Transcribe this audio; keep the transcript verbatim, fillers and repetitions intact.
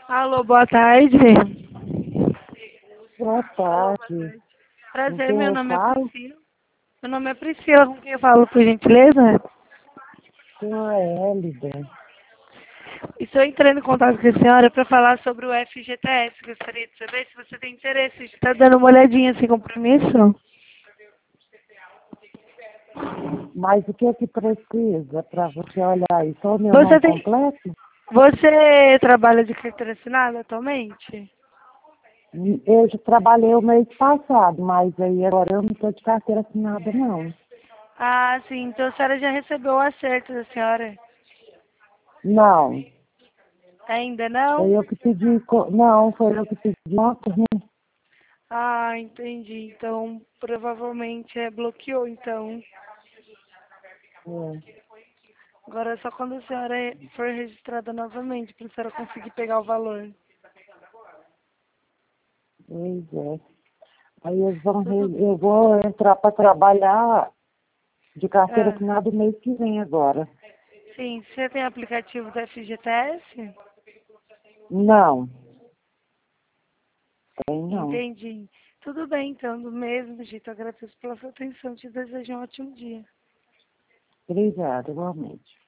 Alô, boa tarde. Boa Alô, boa tarde. tarde. Com Prazer, quem meu eu nome é falo? Priscila. Meu nome é Priscila, com quem eu falo, por gentileza? Com a Hélida. Estou entrando em contato com a senhora para falar sobre o F G T S. Gostaria de saber se você tem interesse. Está dando uma olhadinha sem compromisso? Mas o que é que precisa para você olhar aí? Só o meu Você nome tem... completo? Você trabalha de carteira assinada atualmente? Eu já trabalhei o mês passado, mas aí agora eu não estou de carteira assinada, não. Ah, sim. Então a senhora já recebeu o acerto da senhora? Não. Ainda Foi não? eu que pedi. co- Não, foi eu que pedi nota, né? Ah, entendi. Então, provavelmente é bloqueou, então. É, Agora é só quando a senhora for registrada novamente, para a senhora conseguir pegar o valor. pois é. Aí eles vão, Tudo... re- eu vou entrar para trabalhar de carteira Ah, assinada o mês que vem agora. sim, você tem aplicativo do F G T S? Não, tem não. Entendi. Tudo bem, então, do mesmo jeito, agradeço pela sua atenção, te desejo um ótimo dia. Obrigada, igualmente.